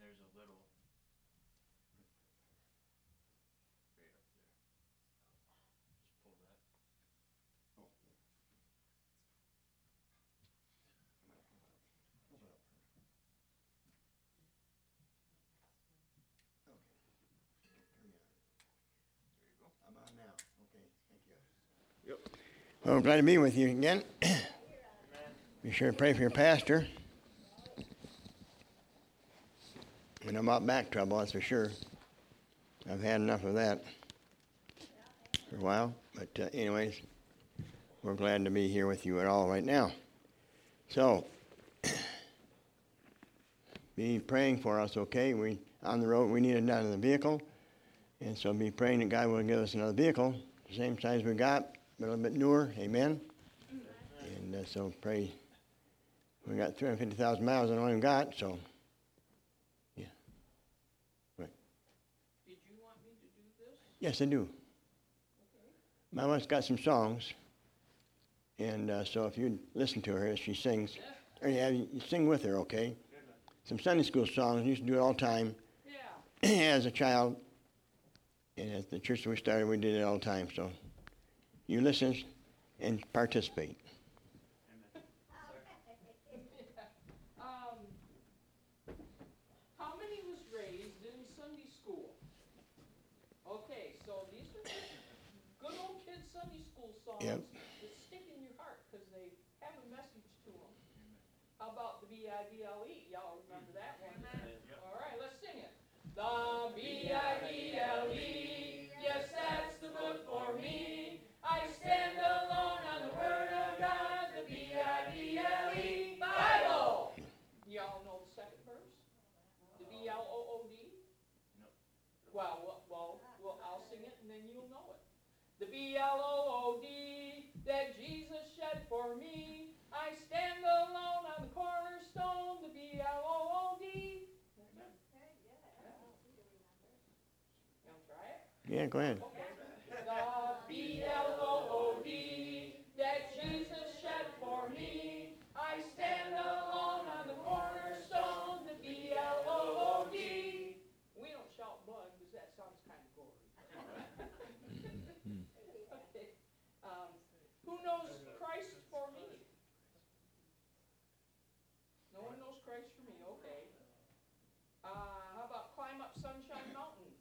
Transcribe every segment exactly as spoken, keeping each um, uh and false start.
there's a little right up there. Just pull that. Oh, yeah. Come on, come on. Come on. Okay. Turn you on. There you go. I'm on now. Okay, thank you. Yep. Well, glad to be with you again. Be sure to pray for your pastor. And about back trouble, that's for sure. I've had enough of that for a while. But uh, anyways, we're glad to be here with you at all right now. So, be praying for us, okay? We on the road, we need it out of the vehicle. And so be praying that God will give us another vehicle, the same size we got, but a little bit newer. Amen? Amen. And uh, so pray. We got three hundred fifty thousand miles on what we got, so, yeah. Right. Did you want me to do this? Yes, I do. Okay. My wife's got some songs. And uh, so if you listen to her as she sings, or yeah, you sing with her, okay? Some Sunday school songs. I used to do it all the time. Yeah. As a child. And at the church that we started, we did it all the time. So you listen and participate. um, how many was raised in Sunday school? Okay, so these are just good old kid Sunday school songs Yep. that stick in your heart because they have a message to them. How about the B I B L E? Y'all remember that one? All right, let's sing it. The B I B L E, yes, that's the book for me. I stand alone on the Word of God, the B I B L E, Bible. Y'all know the second verse? The B L O O D? No. Well, well, well, well, I'll sing it and then you'll know it. The B L O O D, that Jesus shed for me. I stand alone on the cornerstone, the B L O O D. Yeah, go ahead. Okay. The B L O O D, that Jesus shed for me. I stand alone on the cornerstone, the B L O O D. We don't shout blood because that sounds kind of gory. Okay. Um, who knows Christ for me? No one knows Christ for me. Okay. Uh, how about climb up Sunshine Mountain?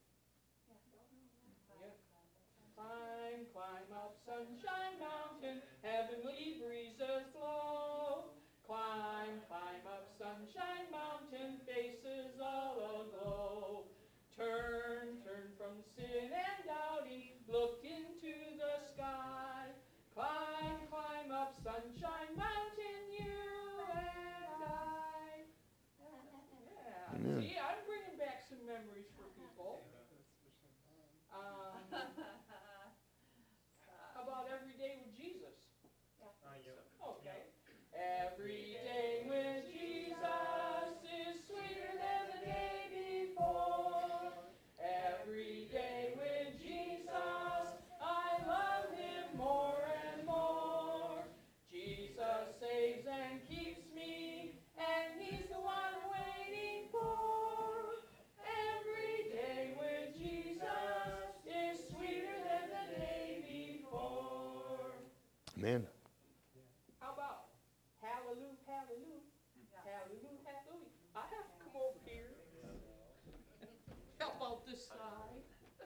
Climb, climb up Sunshine Mountain, heavenly breezes blow. Climb, climb up Sunshine Mountain, faces all aglow. Turn, turn from sin and doubting, look into the sky. Climb, climb up Sunshine Mountain, you and I. Yeah, Amen. see, I'm bringing back some memories for people. Um, how about every day with Jesus? Okay. Every day with Jesus is sweeter than the day before. Every day with Jesus, I love him more and more. Jesus saves and keeps me, and he's the one I'm waiting for. Every day with Jesus is sweeter than the day before. Amen. How about hallelujah, hallelujah, hallelujah, hallelujah. I have to come over here. How about this side?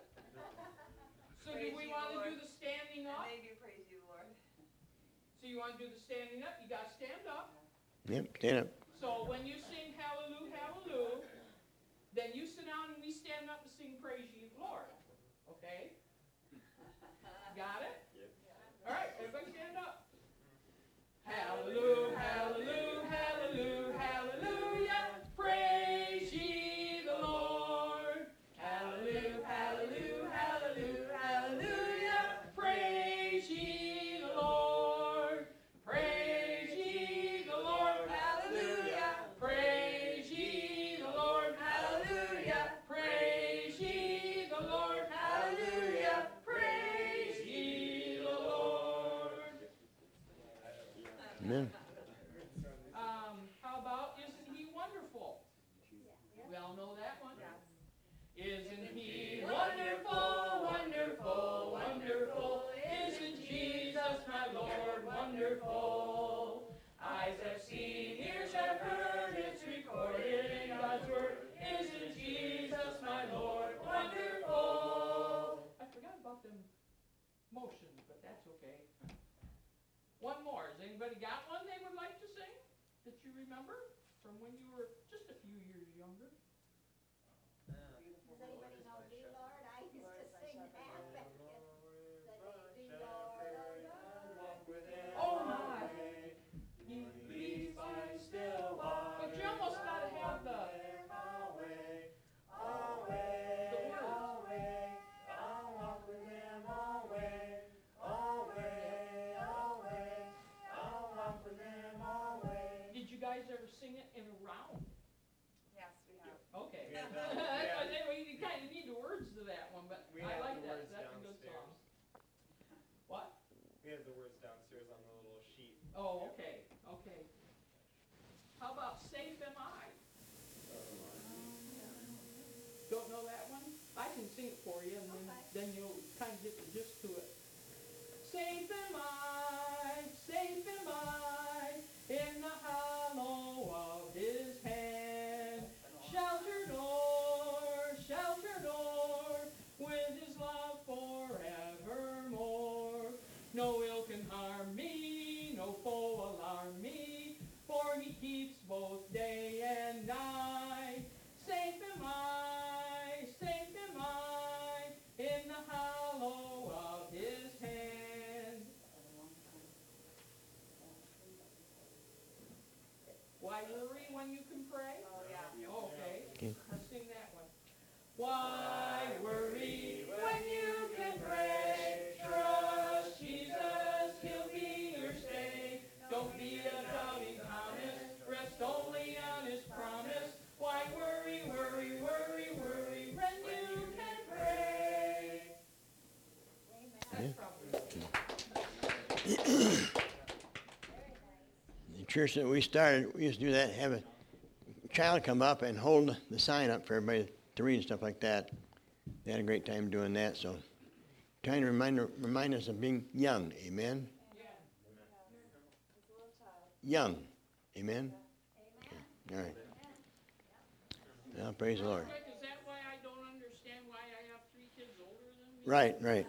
So do we want to do the standing up? They do praise you, Lord. So you want to do the standing up? You got to stand up. Yep, stand up. So when you sing hallelujah, hallelujah, then you sit down and we stand up and sing praise ye the Lord. Okay? Got it? All right, everybody stand up. Hallelujah, hallelujah, hallelujah, hallelujah. Praise ye the Lord. Hallelujah, hallelujah, hallelujah, hallelujah. Praise ye the Lord. Praise ye the Lord. Hallelujah. Praise ye the Lord. Hallelujah. Praise ye the Lord. Hallelujah. Praise ye the Lord. Amen. Um, how about isn't he wonderful? We all know motion, but that's okay. One more. Has anybody got one they would like to sing that you remember from when you were just a few years younger? Does anybody know Dear Lord? I used to sing that back in the day. Dear Lord, Oh my! He leads by still waters. But you almost gotta have the Did you guys ever sing it in a round? Yes, we have. Okay. We have That's that, yeah. why they- you kind of need the words to that one, but We I have like the that. words That's a good downstairs. song. What? We have the words downstairs on the little sheet. Oh, okay, okay. How about Safe Am I? Don't know that one? I can sing it for you, and then, then you'll kind of get the gist to it. Safe am I, safe am I, in the hollow of his hand. Sheltered o'er, sheltered o'er, with his love forevermore. No ill can harm me, no foe alarm me, for he keeps both day and night. Safe am I, safe am I, in the hollow of his hand. Why worry when you can pray? Oh, yeah. Okay, Okay. let's sing that one. Why worry when you can pray? Trust Jesus, he'll be your stay. Don't be a doubting Thomas, rest only on his promise. Why worry, worry, worry, worry when you can pray? That's probably The church that we started, we used to do that, have a child come up and hold the sign up for everybody to read and stuff like that. They had a great time doing that, so trying to remind, remind us of being young, amen? Young, amen? Okay. All right. Well, praise the Lord. Rick, is that why I don't understand why I have three kids older than me? Right, right.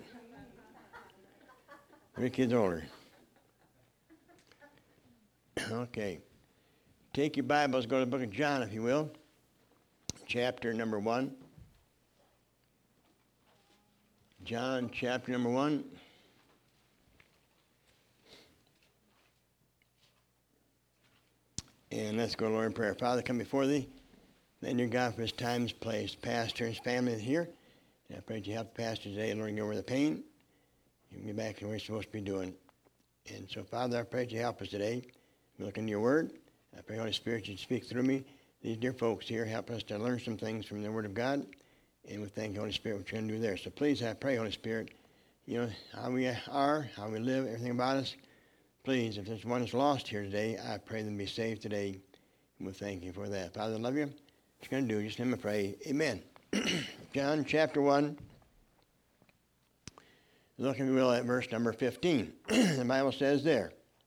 Three kids older. Okay. Take your Bibles, go to the book of John, if you will. Chapter number one. John, chapter number one. And let's go, Lord, in prayer. Father, come before thee. Thank you, God, for his times, place, pastor, and his family here. And I pray that you help the pastor today, Lord, and get over the pain. You can get back to what we're supposed to be doing. And so, Father, I pray that you help us today. We look into your word. I pray, Holy Spirit, you speak through me. These dear folks here help us to learn some things from the word of God. And we thank you, Holy Spirit, what you're going to do there. So please, I pray, Holy Spirit, you know, how we are, how we live, everything about us. Please, if there's one that's lost here today, I pray them be saved today. And we thank you for that. Father, I love you. What you're going to do, just let me pray. Amen. John chapter one. Look, if you will, at verse number fifteen. The Bible says there,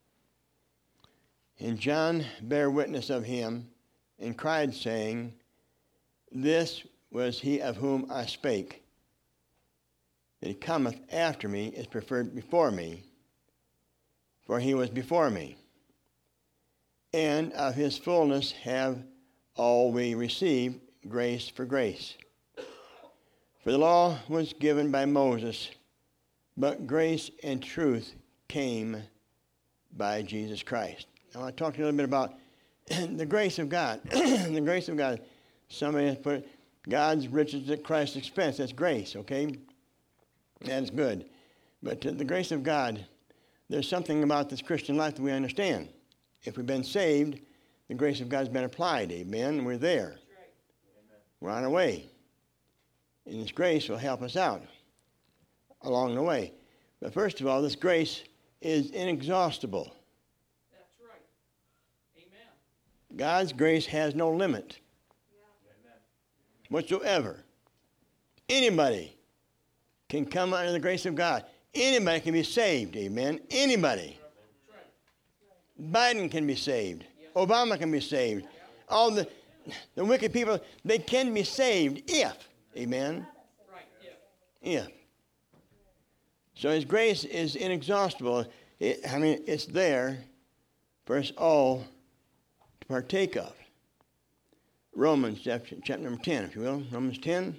and John bare witness of him, and cried, saying, this was he of whom I spake. That he cometh after me is preferred before me, for he was before me. And of his fullness have all we received grace for grace. For the law was given by Moses, but grace and truth came by Jesus Christ. I want to talk to you a little bit about the grace of God. The grace of God. Somebody has put God's riches at Christ's expense. That's grace, okay? That's good. But uh, the grace of God, there's something about this Christian life that we understand. If we've been saved, the grace of God's been applied. Amen. We're there. That's right. We're on our way. And this grace will help us out along the way. But first of all, this grace is inexhaustible. That's right. Amen. God's grace has no limit whatsoever. Anybody can come under the grace of God. Anybody can be saved. Amen. Anybody. That's right. Biden can be saved. Obama can be saved. All the, the wicked people, they can be saved if. Amen. Right, yeah. If. So his grace is inexhaustible. It, I mean, it's there for us all to partake of. Romans chapter, chapter number ten, if you will. Romans ten.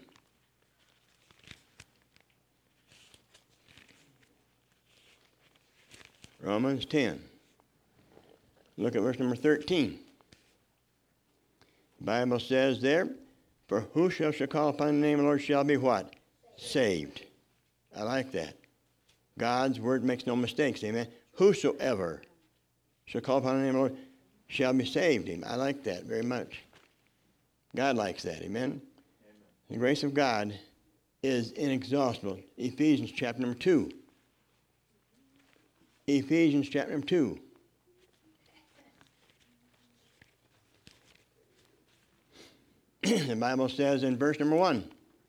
Romans ten. Look at verse number thirteen. The Bible says there, for whosoever shall call upon the name of the Lord shall be what? Saved. I like that. God's word makes no mistakes, amen. Whosoever shall call upon the name of the Lord shall be saved. Amen. I like that very much. God likes that, amen. Amen. The grace of God is inexhaustible. Ephesians chapter number two. Ephesians chapter number two. The Bible says in verse number one,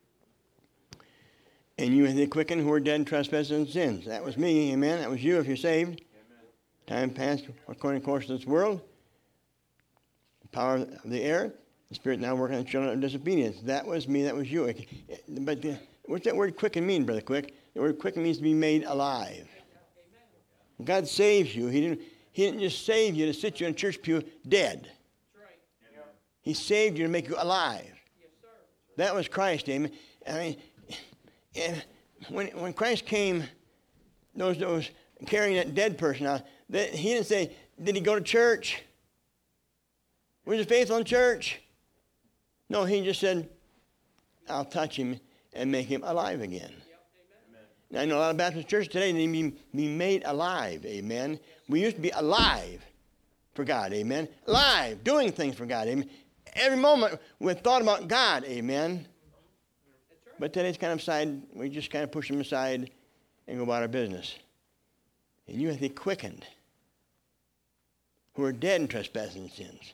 and you have the quickened who are dead in trespasses and sins. That was me, amen. That was you if you're saved. Amen. Time passed according to the course of this world. The power of the air. The Spirit now working on the children of disobedience. That was me, that was you. But the, what's that word quicken mean, Brother Quick? The word quicken means to be made alive. God saves you. He didn't, he didn't just save you to sit you in a church pew dead. He saved you to make you alive. Yes, sir. That was Christ, amen. I mean, when, when Christ came, those, those carrying that dead person out, that, he didn't say, did he go to church? Was he faithful in church? No, he just said, I'll touch him and make him alive again. Yep, now, I know a lot of Baptist churches today need to be, be made alive, amen. We used to be alive for God, amen. Alive, doing things for God, amen. Every moment we thought about God, amen. But today's kind of side, we just kind of push them aside and go about our business. And you have to be quickened, who are dead in trespasses and sins.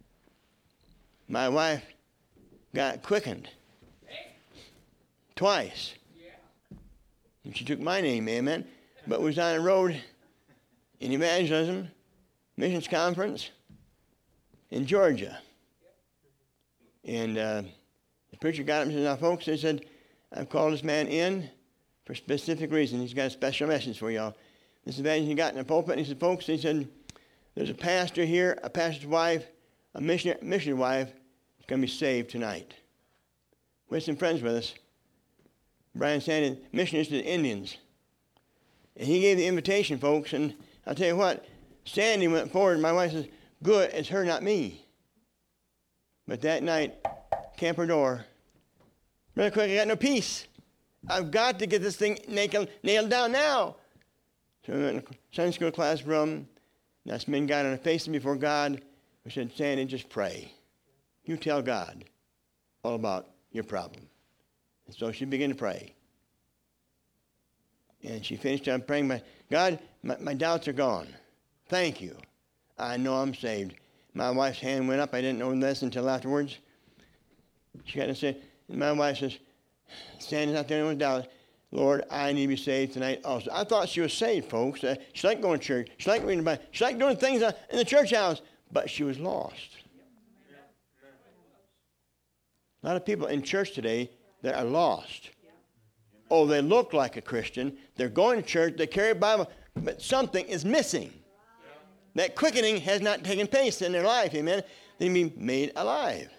My wife got quickened twice. And she took my name, amen. But was on the road in evangelism, missions conference in Georgia. And uh, the preacher got up and said, now, folks, they said, I've called this man in for a specific reason. He's got a special message for y'all. This evangelist, he got in the pulpit, and he said, folks, he said, there's a pastor here, a pastor's wife, a missionary, missionary wife, is going to be saved tonight. We had some friends with us. Brian Sandy, missionaries to the Indians. And he gave the invitation, folks, and I'll tell you what, Sandy went forward, and my wife says, good, it's her, not me. But that night, Camper Door, really quick, I got no peace. I've got to get this thing nailed, nailed down now. So we went in the Sunday school classroom, and us men got on our faces before God. We said, Sandy, just pray. You tell God all about your problem. And so she began to pray. And she finished up praying, my, God, my, my doubts are gone. Thank you. I know I'm saved. My wife's hand went up. I didn't know this until afterwards. She got to say, my wife says, Sandy's not the only one with doubt. Lord, I need to be saved tonight also. I thought she was saved, folks. Uh, she liked going to church. She liked reading the Bible. She liked doing things uh, in the church house. But she was lost. A lot of people in church today that are lost. Oh, they look like a Christian. They're going to church. They carry a Bible. But something is missing. That quickening has not taken place in their life, amen. They need to be made alive.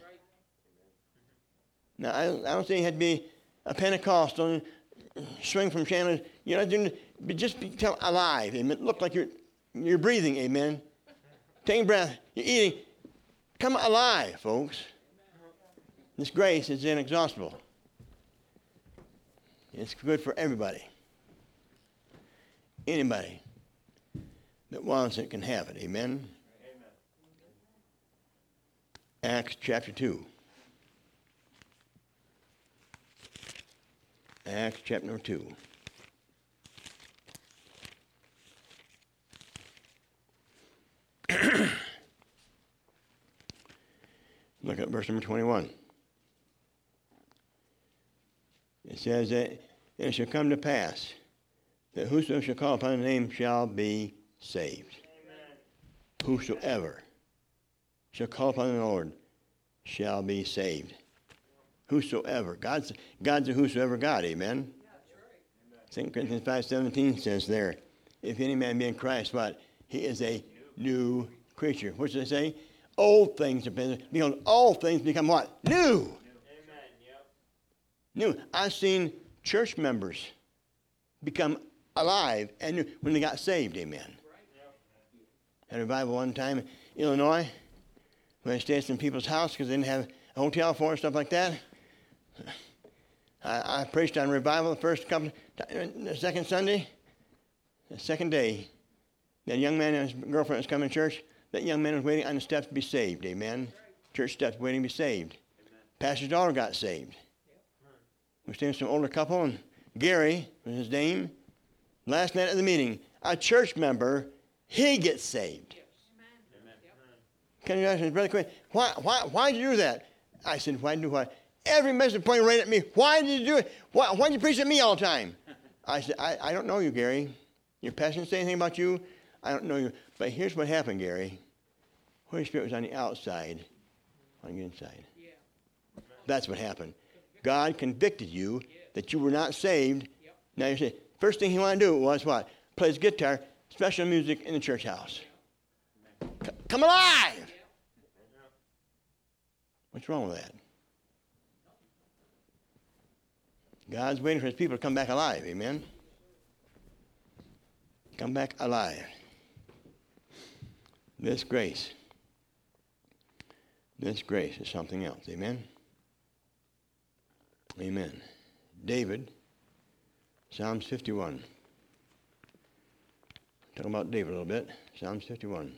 Now, I don't, I don't think you have to be a Pentecostal, swing from channels. You know, but just become alive, amen. Look like you're you're breathing, amen. Taking breath, you're eating. Come alive, folks. This grace is inexhaustible. It's good for everybody. Anybody that wants it can have it. Amen? Amen. Acts chapter two. Acts chapter number two. Look at verse number twenty-one. It says that it shall come to pass that whosoever shall call upon the name shall be saved. Amen. Whosoever shall call upon the Lord shall be saved. Whosoever. God's, God's a whosoever God. Amen? Second Corinthians five seventeen says there, if any man be in Christ, what? He is a new creature. What does it say? Old things have been, behold, all things become what? New. Amen. Yep. New. I've seen church members become alive and new when they got saved. Amen. Yep. Had a revival one time in Illinois when I stayed at some people's house because they didn't have a hotel for it, stuff like that. I, I preached on revival the first couple, the second Sunday, the second day. That young man and his girlfriend was coming to church. That young man was waiting on the steps to be saved. Amen. Church steps waiting to be saved. Amen. Pastor's daughter got saved. Yep. We stayed with some older couple, and Gary was his name. Last night at the meeting, a church member, he gets saved. Yes. Amen. Can you ask me, Brother Quinn, why, why, why did you do that? I said, why did you do what? Every message pointed right at me. Why did you do it? Why, why did you preach at me all the time? I said, I, I don't know you, Gary. Your pastor didn't say anything about you. I don't know you. But here's what happened, Gary. Holy Spirit was on the outside, on the inside. Yeah. That's what happened. God convicted you that you were not saved. Yep. Now you say, first thing he wanted to do was what? Play his guitar, special music in the church house. C- come alive! Yep. What's wrong with that? God's waiting for his people to come back alive. Amen? Come back alive. This grace. This grace is something else. Amen? Amen. David, Psalms fifty-one. Talking about David a little bit. Psalms fifty-one.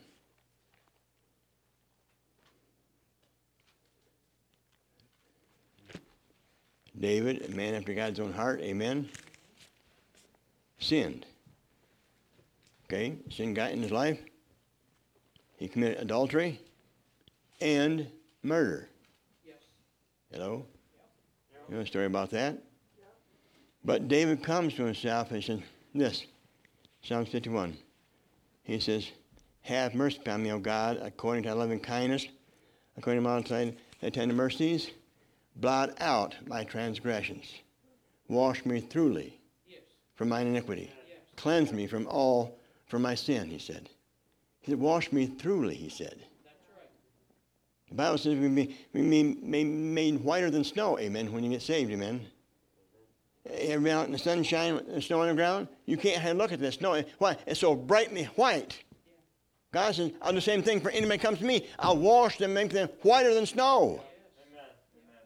David, a man after God's own heart, amen, sinned. Okay, sin got in his life. He committed adultery and murder. Yes. Hello? Yep. You know a story about that? Yep. But David comes to himself and says, this, Psalm fifty-one. He says, have mercy upon me, O God, according to thy loving kindness, according to my thy tender mercies. Blot out my transgressions. Wash me thoroughly Yes. from mine iniquity. Yes. Cleanse me from all, from my sin, he said. He said, wash me thoroughly, he said. That's right. The Bible says we be, we be made whiter than snow, amen, when you get saved, amen. You ever been out in the sunshine with the snow on the ground? You can't have a look at this snow. Why? It's so brightly white. Yeah. God says, I'll do the same thing for anybody who comes to me. I'll wash them, make them whiter than snow. Amen. Amen.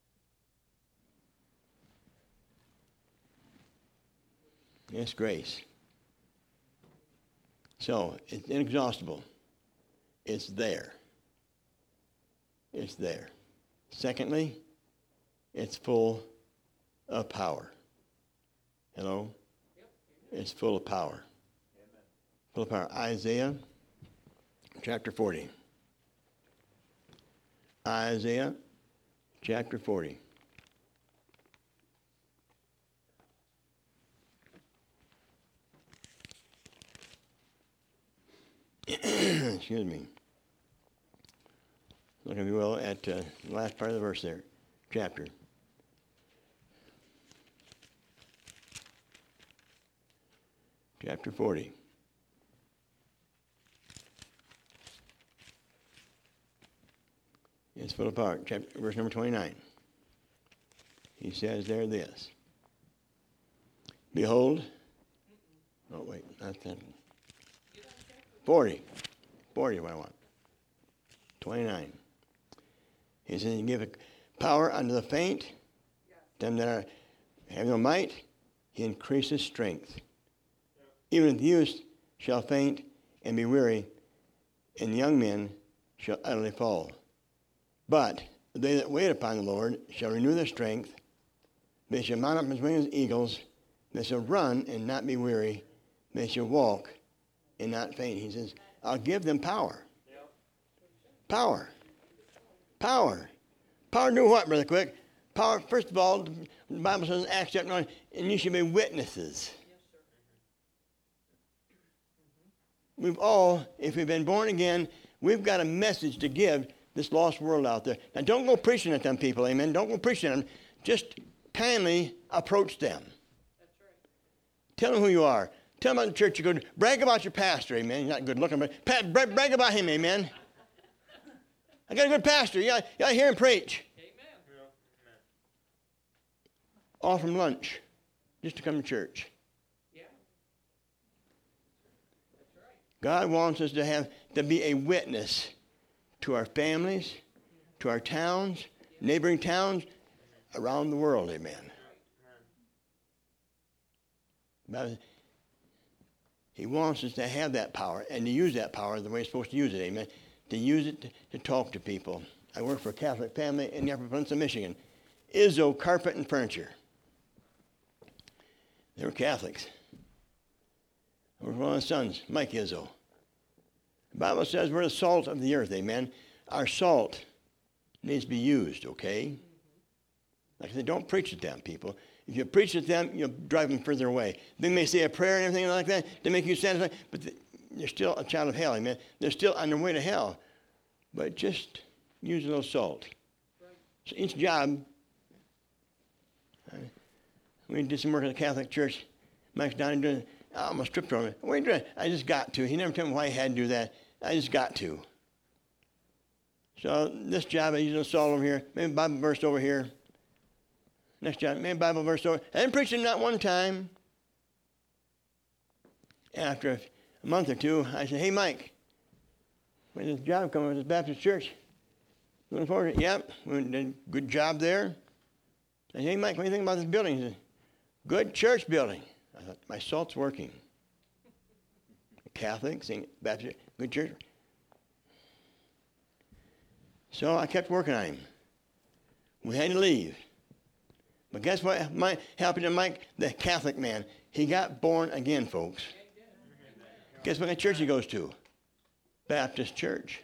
It's grace. So, it's inexhaustible. It's there. It's there. Secondly, it's full of power. Hello? Yep. It's full of power. Amen. Full of power. Isaiah chapter forty. Isaiah chapter forty. Excuse me. Look, if you will, at uh, the last part of the verse there, chapter. Chapter forty. It's full of power. Chapter, verse number twenty-nine. He says there this. Behold. Oh, wait, not that. forty. forty is what I want. twenty-nine. He says, he give power unto the faint, them that are have no might, he increases strength. Even the youth shall faint and be weary, and young men shall utterly fall. But they that wait upon the Lord shall renew their strength. They shall mount up as wings as eagles. They shall run and not be weary. They shall walk and not faint. He says, I'll give them power. Yep. Power. Power. Power to do what, Brother Quick? Power, first of all, the Bible says in Acts chapter nine, and you shall be witnesses. Yes, sir. We've all, if we've been born again, we've got a message to give this lost world out there. Now, don't go preaching at them people, amen? Don't go preaching at them. Just kindly approach them. That's right. Tell them who you are. Tell them about the church you go to. Brag about your pastor, amen. He's not good looking, but pa- bra- brag about him, amen. I got a good pastor. You got, you got to hear him preach. Amen. All from lunch, just to come to church. Yeah. That's right. God wants us to have to be a witness to our families, to our towns, neighboring towns, around the world, amen. But he wants us to have that power and to use that power the way we're supposed to use it, amen. To use it to, to talk to people. I work for a Catholic family in the Upper Peninsula, Michigan. Izzo Carpet and Furniture. They were Catholics. I work for one of the sons, Mike Izzo. The Bible says we're the salt of the earth, amen. Our salt needs to be used, okay? Like I said, don't preach at them, people. If you preach at them, you'll drive them further away. They may say a prayer and everything like that to make you satisfied, but they're still a child of hell, amen. They're still on their way to hell. But just use a little salt. So each job, uh, we did some work at the Catholic Church. Mike's down there doing, I almost tripped over him. What are you doing? I just got to. He never told me why he had to do that. I just got to. So this job, I use a little salt over here, maybe a Bible verse over here. Next job, maybe a Bible verse over. I didn't preach him not one time. After a a month or two, I said, hey, Mike, when's this job coming with this Baptist church? Looking forward to it? Yep, we did a good job there. I said, hey, Mike, what do you think about this building? He said, good church building. I thought, my salt's working. Catholic, Saint Baptist, good church. So I kept working on him. We had to leave. But guess what my, happened to Mike, the Catholic man? He got born again, folks. Guess what kind of church he goes to? Baptist church.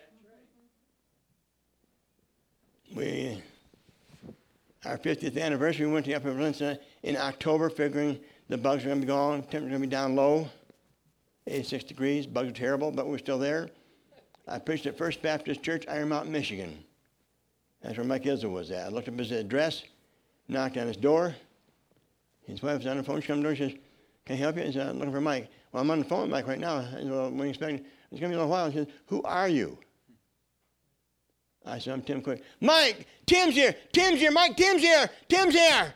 We, our fiftieth anniversary, we went to Upper Peninsula in October, figuring the bugs were going to be gone, temperature going to be down low, eighty-six degrees, bugs are terrible, but we're still there. I preached at First Baptist Church, Iron Mountain, Michigan. That's where Mike Izzo was at. I looked up his address, knocked on his door. His wife was on the phone. She came to the door and says, can I help you? He said, I'm looking for Mike. Well, I'm on the phone with Mike right now. I said, well, when you expect, it's going to be a little while. He said, who are you? I said, I'm Tim Quick. Mike, Tim's here. Tim's here. Mike, Tim's here. Tim's here.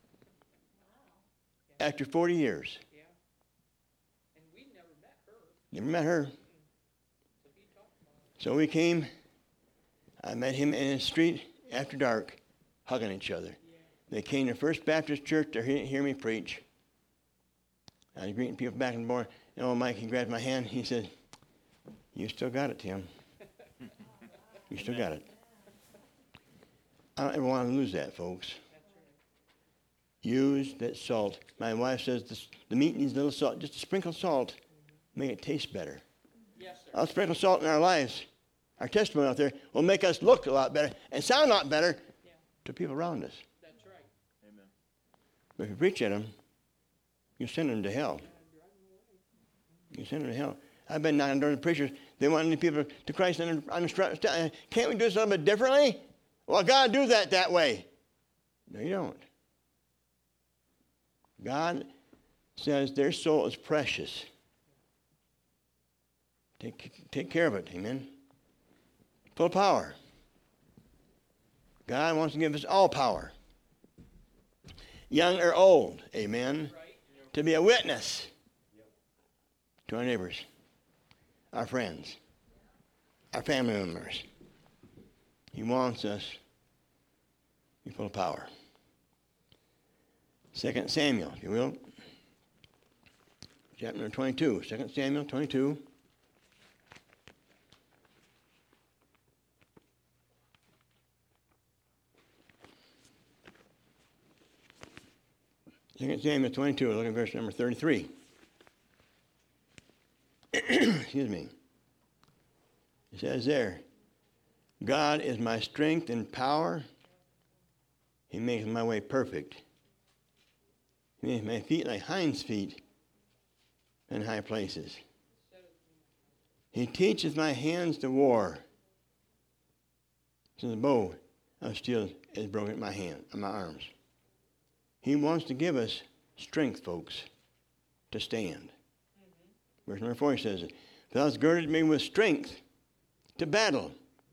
After forty years. Yeah. And we never met her. Never met her. So he talked about it. So we came. I met him in the street after dark, hugging each other. Yeah. They came to First Baptist Church to hear, hear me preach. I was greeting people back and forth. You know, Mike, he grabbed my hand. He said, you still got it, Tim. You still got it. I don't ever want to lose that, folks. That's right. Use that salt. My wife says this, the meat needs a little salt. Just a sprinkle of salt. Make it taste better. Yes, sir. I'll sprinkle salt in our lives. Our testimony out there will make us look a lot better and sound a lot better Yeah. to people around us. That's right. Amen. But if you preach at them, you send them to hell. You send them to hell. I've been knocking on doors of preachers. They want any people to Christ on the, on the street. Can't we do this a little bit differently? Well, God do that that way. No, you don't. God says their soul is precious. Take, take care of it. Amen. Full power. God wants to give us all power. Young or old. Amen. Right. To be a witness to our neighbors, our friends, our family members. He wants us to be full of power. Second Samuel, if you will. Chapter number twenty-two. Second Samuel twenty-two. Second Samuel twenty-two, look at verse number thirty-three. Excuse me. It says there, God is my strength and power. He makes my way perfect. He makes my feet like hinds' feet in high places. He teaches my hands to war. So the bow of steel is broken in my hand, in my arms. He wants to give us strength, folks. to stand. Verse number four says, thou hast girded me with strength to battle.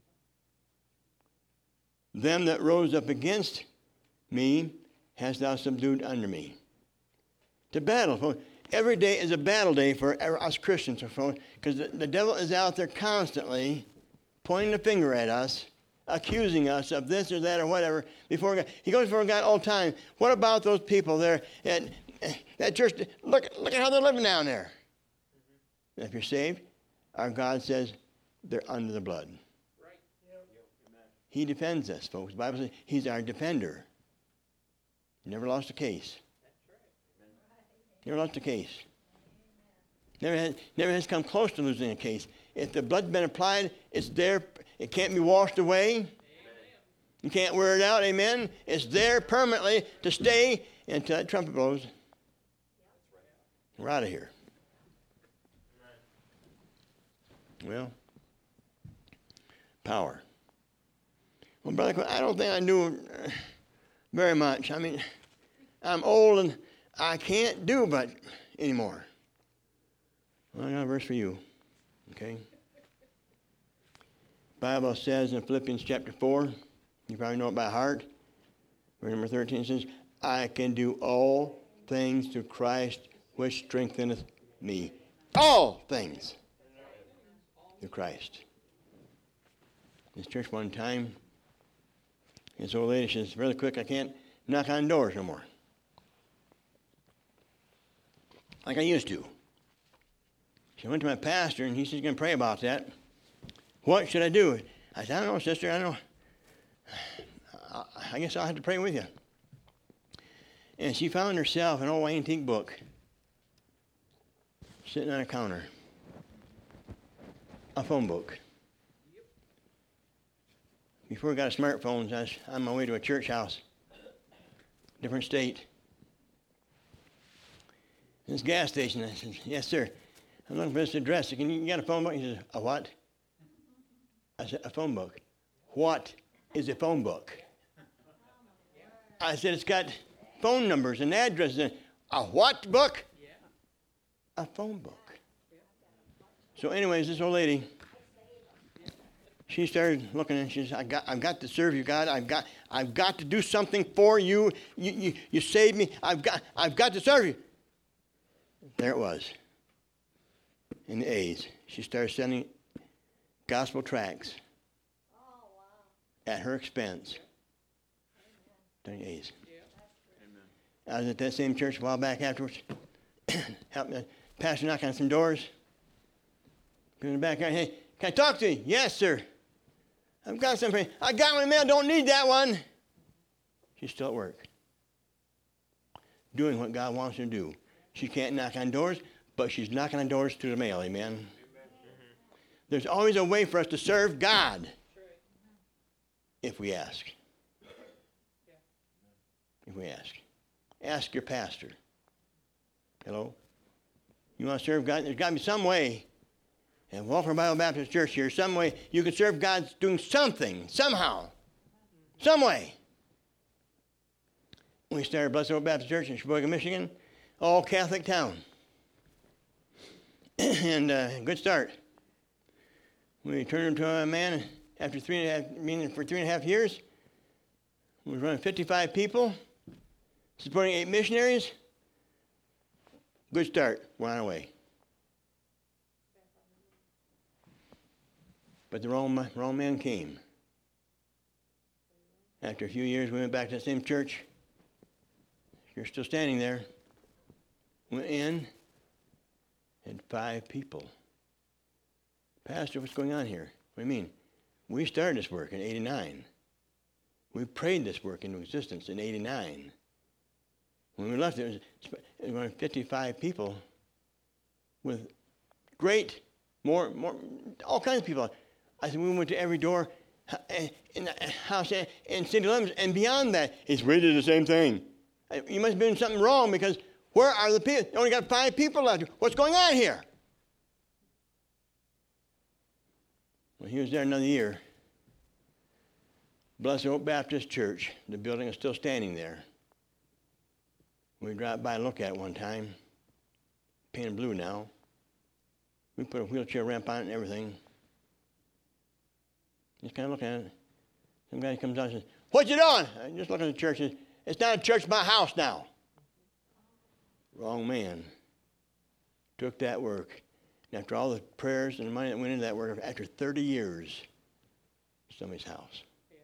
Them that rose up against me hast thou subdued under me. To battle. Every day is a battle day for us Christians, because the, the devil is out there constantly pointing the finger at us, accusing us of this or that or whatever. Before God. He goes before God all the time. What about those people there at that church? Look, look at how they're living down there. If you're saved, our God says they're under the blood. Right. Yep. He defends us, folks. The Bible says he's our defender. Never lost a case. Never lost a case. Never has, never has come close to losing a case. If the blood's been applied, it's there. It can't be washed away. Amen. You can't wear it out. Amen. It's there permanently to stay until that trumpet blows. We're out of here. Well, power. Well, Brother, I don't think I do very much. I mean, I'm old and I can't do much anymore. Well, I got a verse for you. Okay? Bible says in Philippians chapter four, you probably know it by heart. Verse number thirteen says, I can do all things through Christ which strengtheneth me. All things through Christ. This church one time, this old lady says, really quick, I can't knock on doors no more. Like I used to. She went to my pastor, and he said, he's going to pray about that. What should I do? I said, I don't know, sister, I don't know. I guess I'll have to pray with you. And she found herself an old antique book sitting on a counter. A phone book. Before we got smartphones, I was on my way to a church house, different state. This gas station, I said, yes, sir. I'm looking for this address. Can you, you got a phone book? He says, a what? I said, a phone book. What is a phone book? I said, it's got phone numbers and addresses in it. A what book? A phone book. So anyways, this old lady, she started looking and she said, I got, I've got to serve you, God. I've got, I've got to do something for you. You, you, you saved me. I've got, I've got to serve you. There it was. In the A's. She started sending gospel tracts at her expense. During the A's. I was at that same church a while back afterwards. Helped the pastor knock on some doors. Go in the back. Hey, can I talk to you? Yes, sir. I've got something. I got one mail. Don't need that one. She's still at work. Doing what God wants her to do. She can't knock on doors, but she's knocking on doors through the mail. Amen. Amen. There's always a way for us to serve God if we ask. If we ask. Ask your pastor. Hello? You want to serve God? There's got to be some way. And Walker Bible Baptist Church here, some way you can serve God doing something, somehow, some way. We started Blessed Hope Baptist Church in Sheboygan, Michigan, all Catholic town. and uh, good start. We turned into a man after three and a half, meaning for three and a half years. We were running fifty-five people, supporting eight missionaries. Good start. We're on our way. But the wrong, wrong man came. After a few years, we went back to the same church. You're still standing there. Went in, had five people. Pastor, what's going on here? What do you mean? We started this work in eighty-nine. We prayed this work into existence in eighty-nine. When we left, it was, it was fifty-five people with great, more, more, all kinds of people. I said, we went to every door in the house in City Limits, and beyond that, it's really the same thing. You must have been doing something wrong, because where are the people? You only got five people left. What's going on here? Well, he was there another year. Blessed Hope Baptist Church, the building is still standing there. We dropped by and looked at it one time. painted blue now. We put a wheelchair ramp on it and everything. Just kind of looking at it. Some guy comes out and says, "What you doing?" I just look at the church and says, "It's not a church, it's my house now." Wrong man. Took that work. And after all the prayers and the money that went into that work, after thirty years, somebody's house.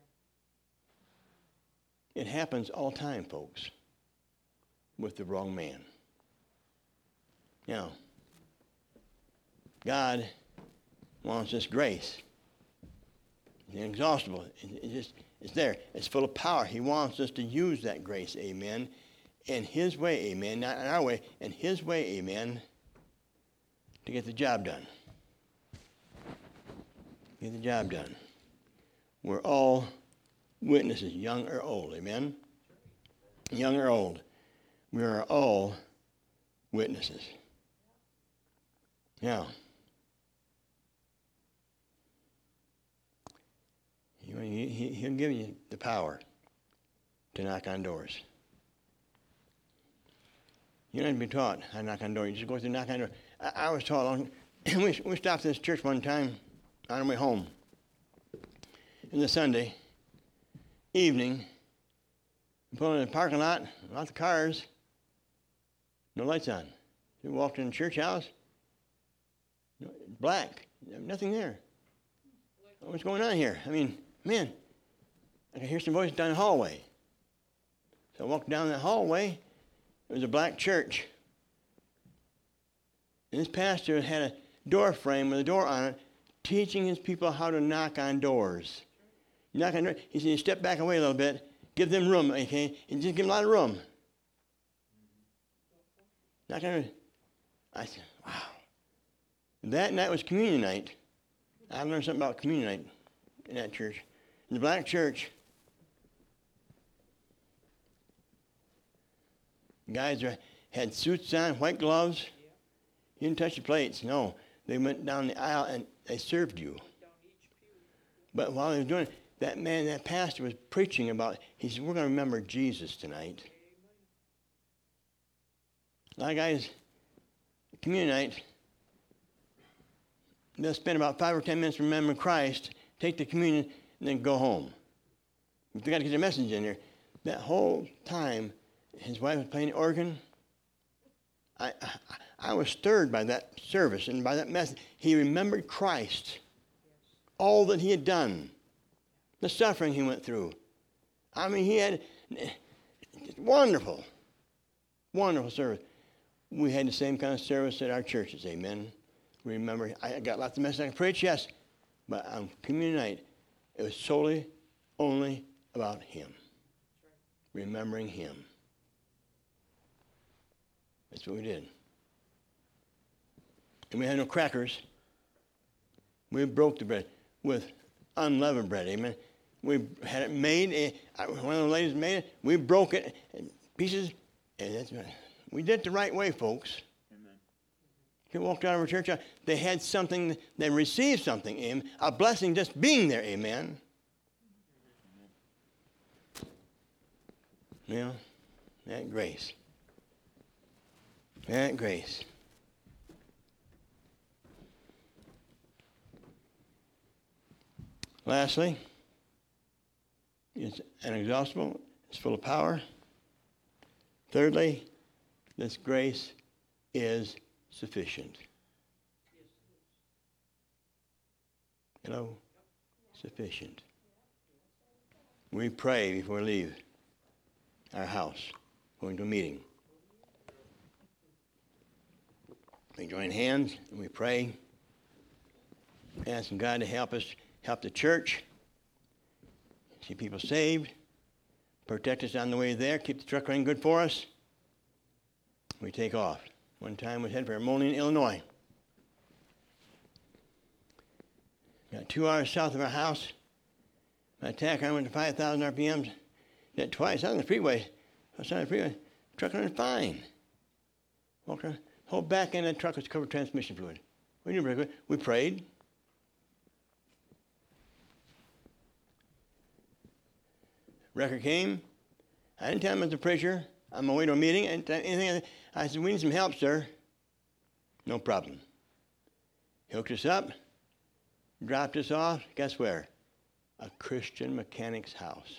It happens all the time, folks, with the wrong man. Now, God wants this grace. It's inexhaustible. It's just, it's there. It's full of power. He wants us to use that grace, amen, in His way, amen, not in our way, in His way, amen, to get the job done. Get the job done. We're all witnesses, young or old, amen? Young or old. We are all witnesses. Now, he, he, he'll give you the power to knock on doors. You don't have to be taught how to knock on doors. You just go through and knock on doors. I, I was taught, on, we, we stopped at this church one time on our way home. It was a Sunday evening. We pulled in the parking lot, lots of cars, no lights on. We walked in the church house, black, nothing there. What's going on here? I mean, man, I could hear some voices down the hallway. So I walked down that hallway. It was a black church. And this pastor had a door frame with a door on it, teaching his people how to knock on doors. You knock on doors. He said, you step back away a little bit, give them room, okay? And just give them a lot of room. Knock on doors. I said, wow. That night was communion night. I learned something about communion night in that church. In the black church, guys are, had suits on, white gloves. You didn't touch the plates. No. They went down the aisle and they served you. But while they were doing it, that man, that pastor was preaching about, he said, we're going to remember Jesus tonight. A lot of guys, communion night, they'll spend about five or ten minutes remembering Christ, take the communion, and then go home. They got to get their message in there. That whole time, his wife was playing the organ. I, I, I was stirred by that service and by that message. He remembered Christ, all that he had done, the suffering he went through. I mean, he had wonderful, wonderful service. We had the same kind of service at our churches, amen. Remember, I got lots of messages I can preach, yes, but on communion night, it was solely, only about him, remembering him. That's what we did. And we had no crackers. We broke the bread with unleavened bread, amen. We had it made, one of the ladies made it, we broke it in pieces, and that's right. We did it the right way, folks. They walked out of our church, they had something, they received something, amen. A blessing just being there, amen. You know, that grace. That grace. Lastly, it's inexhaustible, it's full of power. Thirdly, this grace is sufficient. Hello? Sufficient. We pray before we leave our house, going to a meeting. We join hands and we pray, asking God to help us, help the church, see people saved, protect us on the way there, keep the truck running good for us. We take off. One time we headed for Moline, Illinois. Got two hours south of our house. My tachometer went to five thousand R P Ms. Did twice on the freeway. I was on the freeway. Truck running fine. Walked around. Whole back end of the truck was covered with transmission fluid. We knew very good. We prayed. Wrecker came. I didn't tell him it was a preacher. On my way to a meeting. I didn't tell him anything. I said, we need some help, sir. No problem. Hooked us up, dropped us off, guess where? A Christian mechanic's house.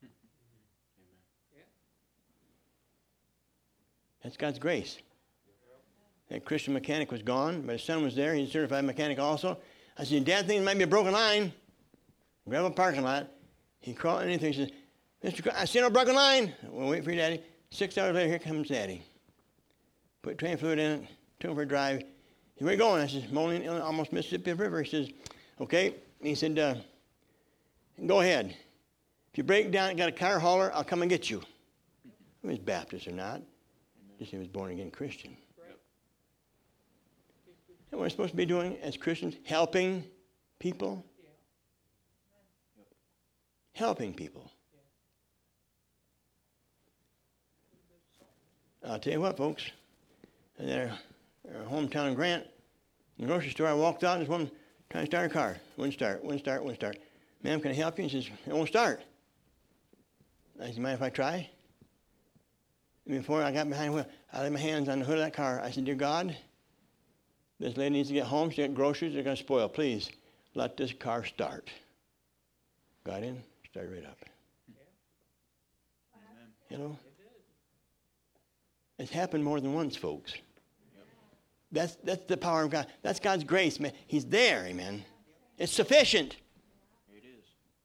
That's God's grace. That Christian mechanic was gone, but his son was there. He's a certified mechanic also. I said, Dad thinks it might be a broken line. Grab a parking lot. He crawled in anything. He says, Mister Cr- I see no broken line. We'll wait for your daddy. Six hours later, here comes daddy. Put train fluid in it, took him for a drive. He said, where you going? I said, Moline, almost Mississippi River. He says, okay. He said, uh, go ahead. If you break down and got a car hauler, I'll come and get you. He was Baptist or not. Just he was born again Christian. And what we're supposed to be doing as Christians, helping people. Helping people. I'll tell you what, folks. In their, their hometown in Grant, in the grocery store, I walked out and this woman trying to start a car. Wouldn't start, wouldn't start, wouldn't start. Ma'am, can I help you? And she says, it won't start. I said, mind if I try? And before I got behind the wheel, I laid my hands on the hood of that car. I said, dear God, this lady needs to get home. She got groceries. They're going to spoil. Please, let this car start. Got in, started right up. Amen. You know? It's happened more than once, folks. That's, that's the power of God. That's God's grace, man. He's there, amen. It's sufficient. It is.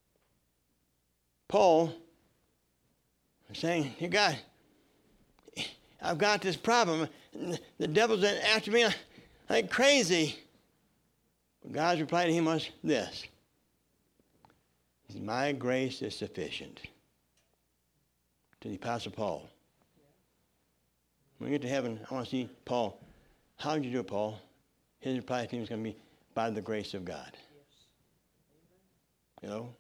Paul was saying, dear God, I've got this problem. The devil's after me like crazy. But God's reply to him was this. He said, my grace is sufficient. To the Apostle Paul. When we get to heaven, I want to see Paul. How did you do it, Paul? His reply to him is going to be, by the grace of God. You know?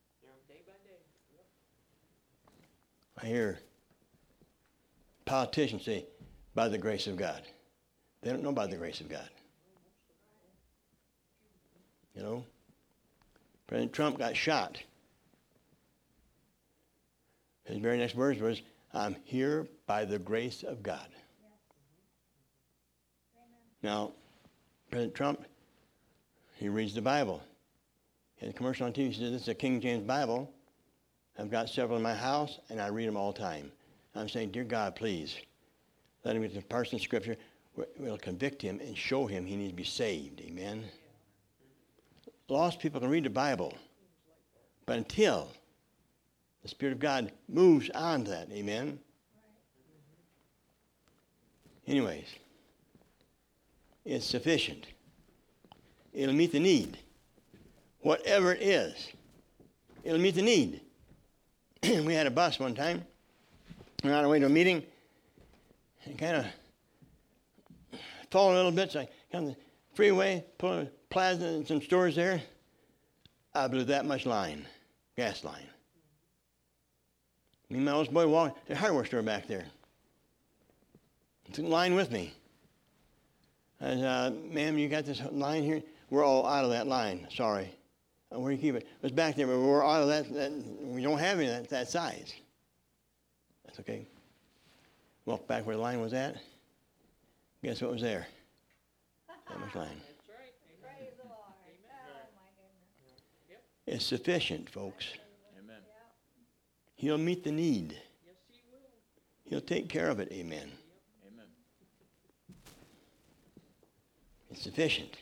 I hear politicians say, by the grace of God. They don't know by the grace of God. You know? President Trump got shot. His very next words was, I'm here by the grace of God. Now, President Trump, he reads the Bible. He had a commercial on T V. He says, this is a King James Bible. I've got several in my house, and I read them all the time. I'm saying, dear God, please, let him get the parts in Scripture where it will convict him and show him he needs to be saved. Amen? Lost people can read the Bible, but until the Spirit of God moves on to that, amen? Anyways, it's sufficient. It'll meet the need. Whatever it is, it'll meet the need. We had a bus one time. We were on our way to a meeting. And kind of falling a little bit, so I got on the freeway, pulled a plaza and some stores there. I blew that much line, gas line. Me and my oldest boy walked to the hardware store back there. Took the line with me. I said, uh, ma'am, you got this line here? We're all out of that line. Sorry. Uh, where do you keep it? It was back there, but we're out of that. that we don't have any of that, that size. That's okay. Walked back where the line was at. Guess what was there? That much line. That's right. Praise the Lord. Oh, my goodness. It's sufficient, folks. Amen. He'll meet the need. Yes, he will. He'll take care of it. Amen. Amen. It's sufficient.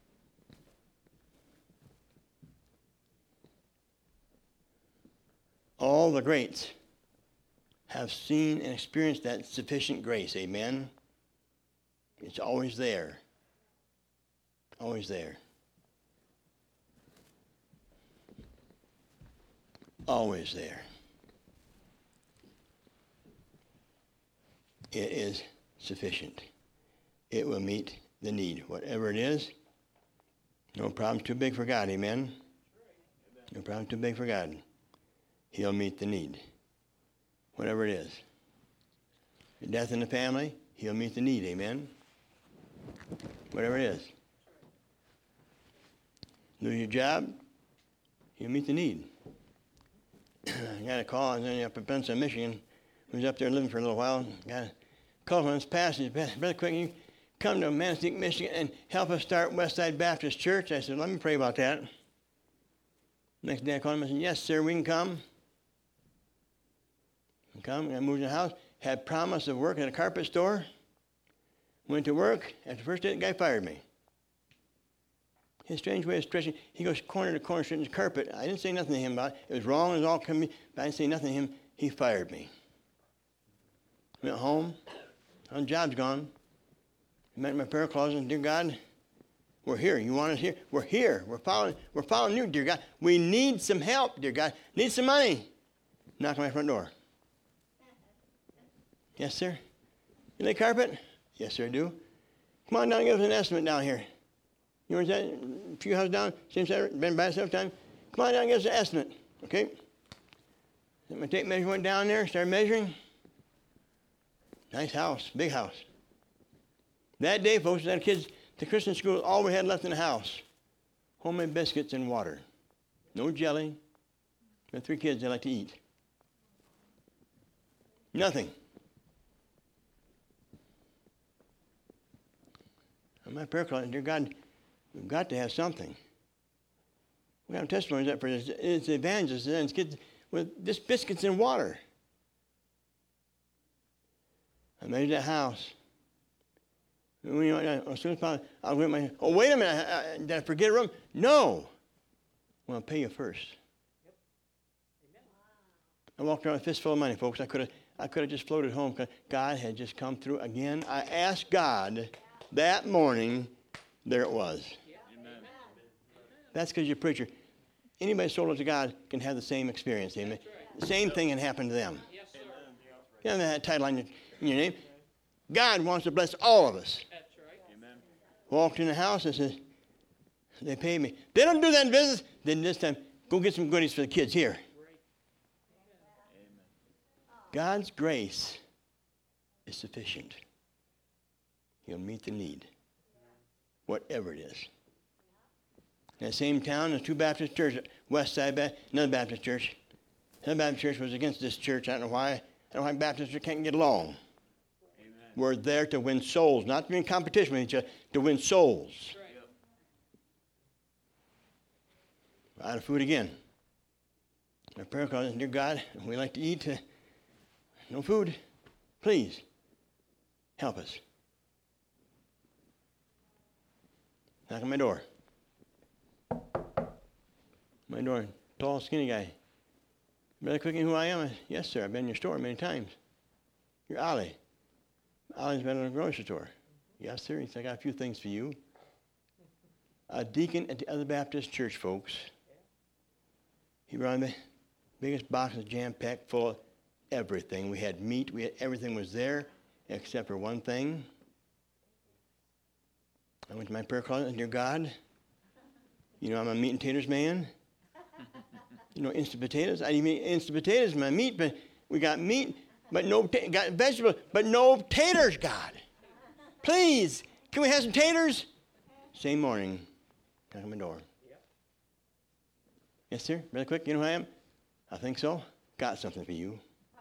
All the greats have seen and experienced that sufficient grace. Amen. It's always there. Always there. Always there. It is sufficient. It will meet the need. Whatever it is, no problem too big for God. Amen? No problem too big for God. He'll meet the need. Whatever it is. Death in the family, he'll meet the need. Amen? Whatever it is. Lose your job, he'll meet the need. I got a call, I was up in Benson, Michigan. I was up there living for a little while. Got a call from this pastor. Brother Quick, you come to Manistique, Michigan, and help us start Westside Baptist Church? I said, let me pray about that. Next day I called him and said, yes, sir, we can come. We come, I moved to the house, had promise of work at a carpet store. Went to work. After the first day, the guy fired me. His strange way of stretching, he goes corner to corner, stretching the carpet. I didn't say nothing to him about it. It was wrong, it was all coming, but I didn't say nothing to him. He fired me. Went home. My job's gone. I met in my prayer closet, and dear God, we're here. You want us here? We're here. We're following, we're following you, dear God. We need some help, dear God. Need some money. Knock on my front door. Yes, sir. You lay carpet? Yes, sir, I do. Come on down and give us an estimate down here. You know where's that? A few houses down, same side, been by itself time. Come on down and give us an estimate, okay? Then my tape measure went down there, started measuring. Nice house, big house. That day, folks, we had kids to Christian school, all we had left in the house, homemade biscuits and water. No jelly. We had three kids that like to eat. Nothing. And my prayer closet, dear God, we've got to have something. We have testimonies up for this. It's evangelists and it's kids with just biscuits and water. I measured that house. And you know, as soon as possible, I'll get my. Oh, wait a minute! I, I, did I forget a room? No. Well, I'll pay you first. Yep. I walked around with a fistful of money, folks. I could have, I could have just floated home because God had just come through again. I asked God that morning. There it was. Amen. That's because you're a preacher. Anybody sold it to God can have the same experience. Amen. Right. The same thing can happen to them. Yes, sir. You have that title on your, in your name. God wants to bless all of us. That's right. Amen. Walked in the house and said, they pay me. They don't do that in business. Then this time, go get some goodies for the kids here. Right. God's grace is sufficient. He'll meet the need, whatever it is. In that same town, there's two Baptist churches, Westside Baptist, another Baptist church. Another Baptist church was against this church. I don't know why. I don't know why Baptists can't get along. We're there to win souls, not to be in competition with each other, to win souls. Right. Out of food again. My prayer call is, dear God, we like to eat. Uh, no food. Please, help us. Knock on my door. My door, tall, skinny guy. Brother Quickie, who I am? I, yes, sir, I've been in your store many times. You're Ali. Ali's been in a grocery store. Yes, sir. He said, I got a few things for you. A deacon at the other Baptist church, folks. He brought me the biggest boxes jam-packed full of everything. We had meat. We had everything was there except for one thing. I went to my prayer closet and, dear God, you know I'm a meat and taters man. You know, instant potatoes. I didn't eat instant potatoes in my meat, but we got meat. But no, got vegetables, but no taters, God. Please, can we have some taters? Same morning, knock on my door. Yep. Yes, sir. Really quick, you know who I am? I think so. Got something for you.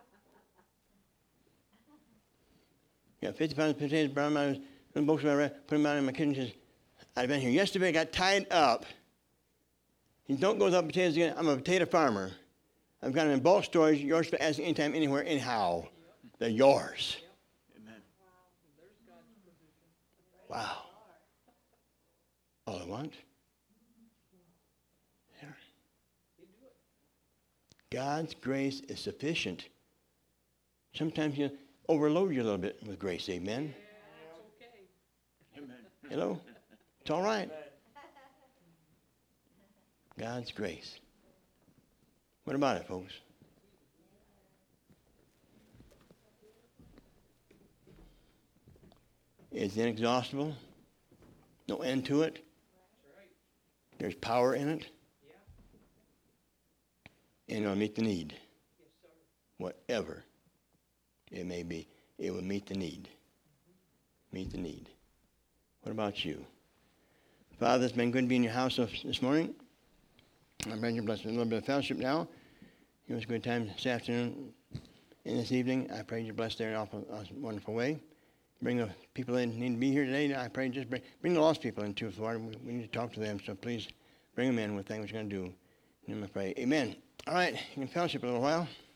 Got fifty pounds of potatoes, brown them out, little box of put them out in my kitchen. Says, I've been here yesterday, I got tied up. He said, don't go without potatoes again. I'm a potato farmer. I've got them in bulk storage, yours for asking anytime, anywhere, anyhow. They're yours. Amen. Wow. All I want. There. God's grace is sufficient. Sometimes you overload you a little bit with grace. Amen. Amen. Hello? It's all right. God's grace. What about it, folks? It's inexhaustible. No end to it. There's power in it. And it'll meet the need. Whatever it may be, it will meet the need. Meet the need. What about you? Father, it's been good to be in your house this morning. I'm praying your blessing. A little bit of fellowship now. It was a good time this afternoon and this evening. I pray you're blessed there in a wonderful way. bring the people in need to be here today. I pray just bring, bring the lost people in too, Lord. We, we need to talk to them, so please bring them in with things we're going to do. And I pray, amen. All right, you can fellowship a little while.